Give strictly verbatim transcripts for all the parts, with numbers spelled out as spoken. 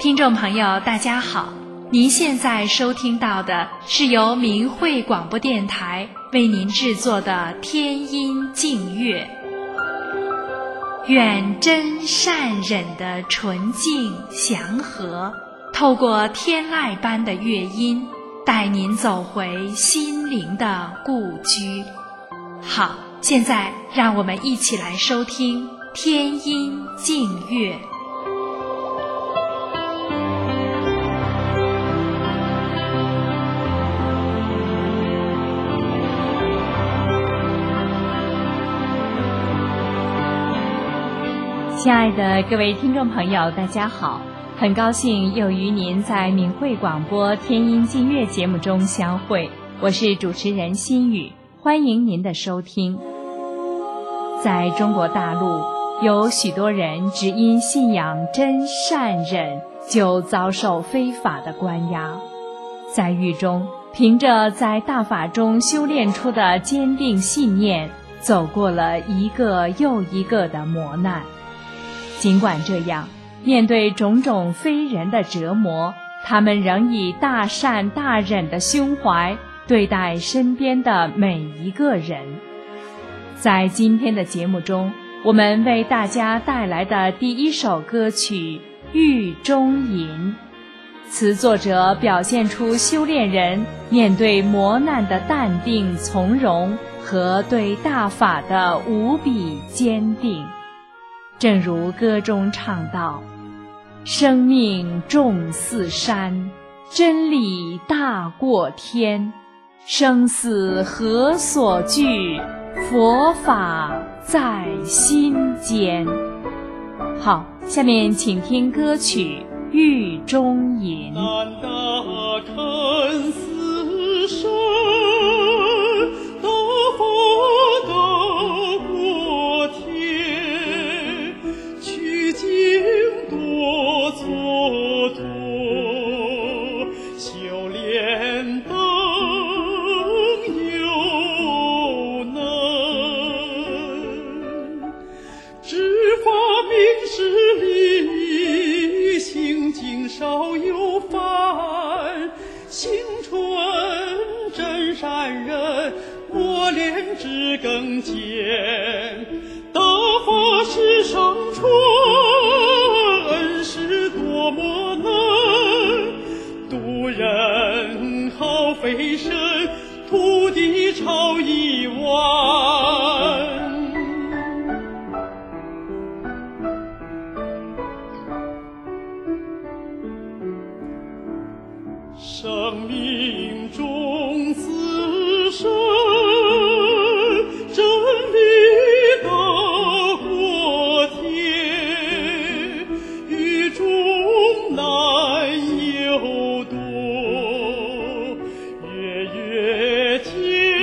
听众朋友大家好，您现在收听到的是由明慧广播电台为您制作的天音净乐。愿真善忍的纯净祥和，透过天籁般的乐音，带您走回心灵的故居。好，现在让我们一起来收听天音净乐。 亲爱的各位听众朋友大家好，很高兴又与您在明慧广播天音净乐节目中相会，我是主持人心雨，欢迎您的收听。在中国大陆，有许多人只因信仰真善忍就遭受非法的关押，在狱中凭着在大法中修炼出的坚定信念，走过了一个又一个的磨难。尽管这样，面对种种非人的折磨，他们仍以大善大忍的胸怀对待身边的每一个人。在今天的节目中，我们为大家带来的第一首歌曲《狱中吟》，词作者表现出修炼人面对磨难的淡定从容和对大法的无比坚定。正如歌中唱道，生命重似山，真理大过天，生死何所惧，佛法在心间。好，下面请听歌曲《狱中吟》。 难大看似山，大佛大过天，取经多蹉跎，修炼当有难，知法明事理，行径少有犯，心纯真善忍，磨练至更坚。大法师上传，恩师多么难，渡人好费神，徒弟超一万。生命重似山，真理大过天，狱中难有多，月月艰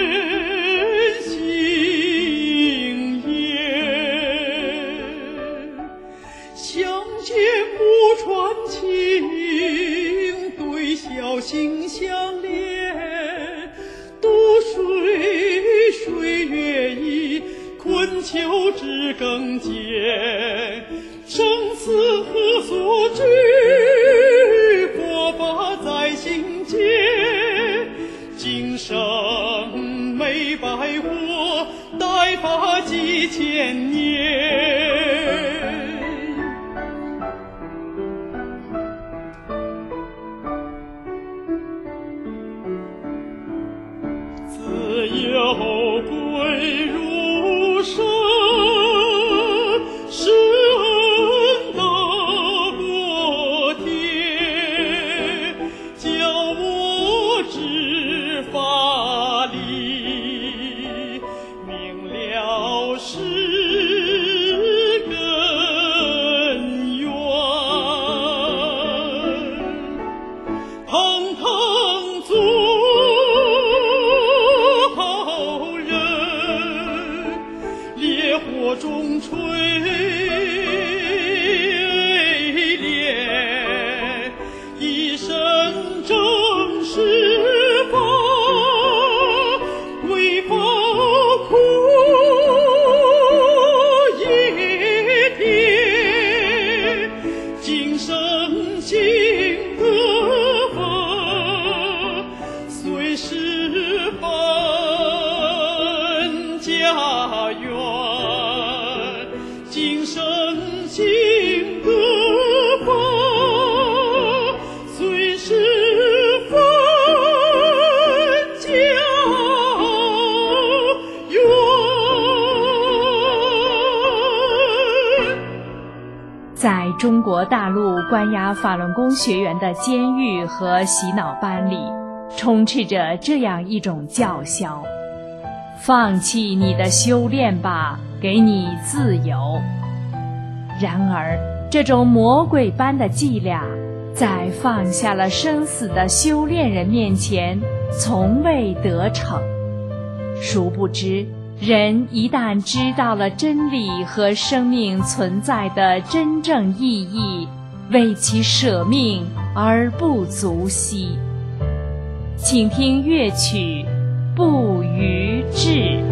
辛也，相见不传情，对笑心相连，渡水水月移，困囚至更坚，生死何所惧，佛法在心间，今生没白活，待法几千年。自由归入山，是恩大在中国大陆关押法轮功学员的监狱和洗脑班里，充斥着这样一种叫嚣：放弃你的修炼吧，给你自由。然而，这种魔鬼般的伎俩，在放下了生死的修炼人面前，从未得逞。殊不知，人一旦知道了真理和生命存在的真正意义，为其舍命而不足惜。请听乐曲《不渝志》。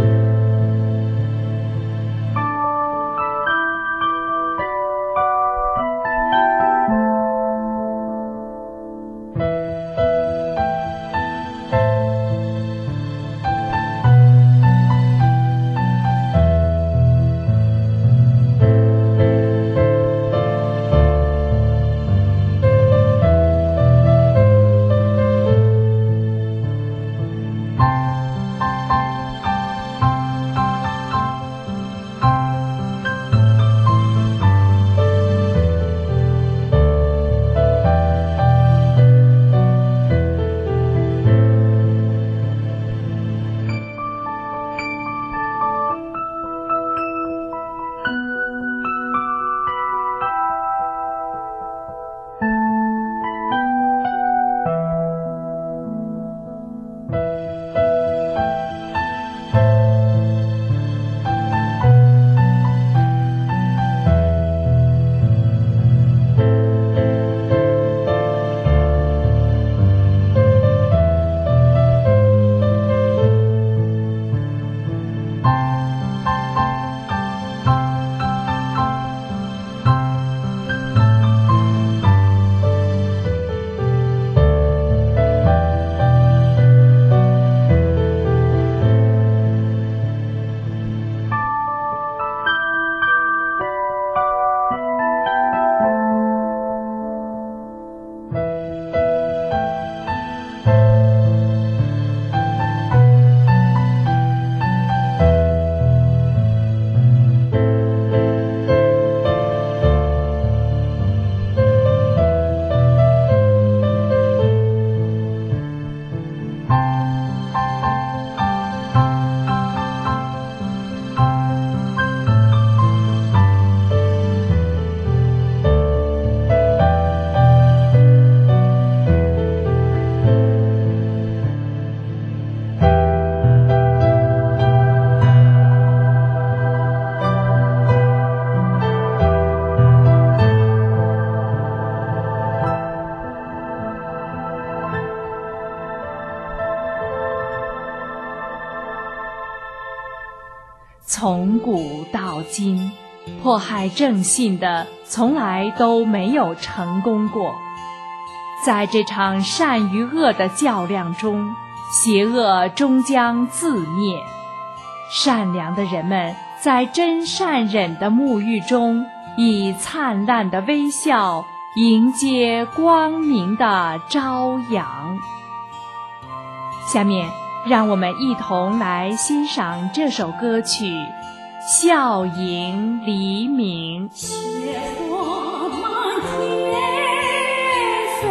从古到今，迫害正信的从来都没有成功过。在这场善与恶的较量中，邪恶终将自灭。善良的人们在真善忍的沐浴中，以灿烂的微笑迎接光明的朝阳。下面让我们一同来欣赏这首歌曲《笑迎黎明》。 雪花满天飞，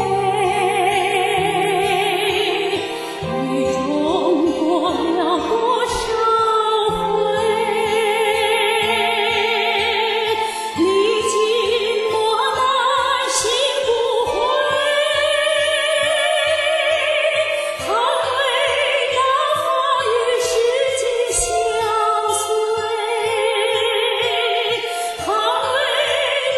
雨中过了多少回，历经磨难心不悔，捍卫那法与世界相随，捍卫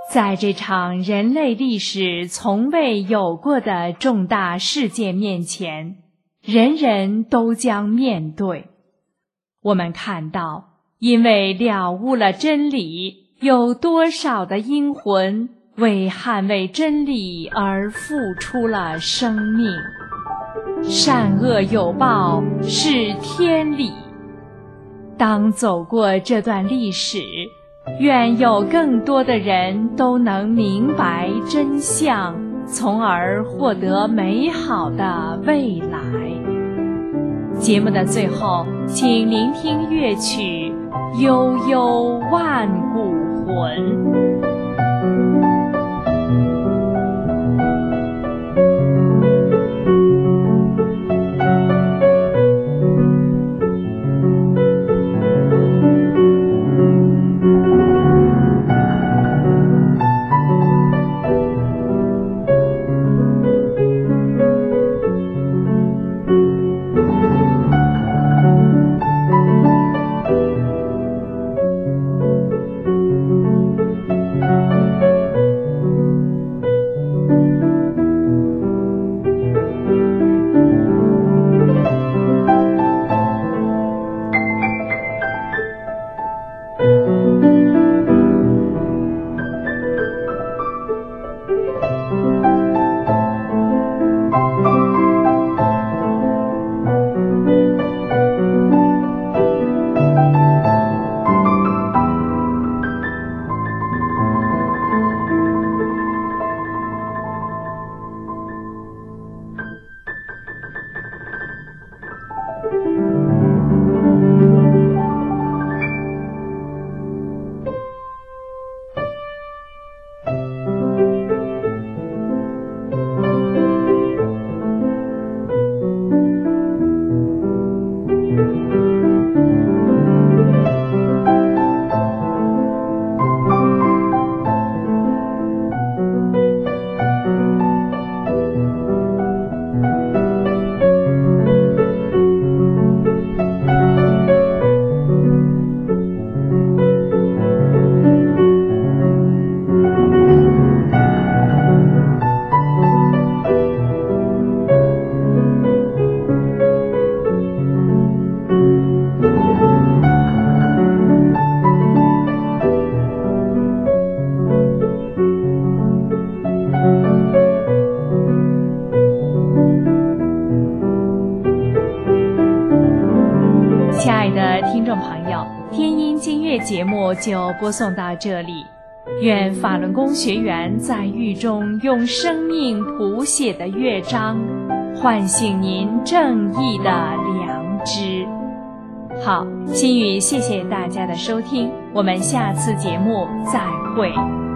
在这场人类历史从未有过的重大事件面前，人人都将面对。我们看到，因为了悟了真理，有多少的英魂为捍卫真理而付出了生命。善恶有报是天理。当走过这段历史，愿有更多的人都能明白真相，从而获得美好的未来。节目的最后，请聆听乐曲《悠悠万古魂》。亲爱的听众朋友，天音经乐节目就播送到这里。愿法轮功学员在狱中用生命谱写的乐章，唤醒您正义的良知。好，心语谢谢大家的收听，我们下次节目再会。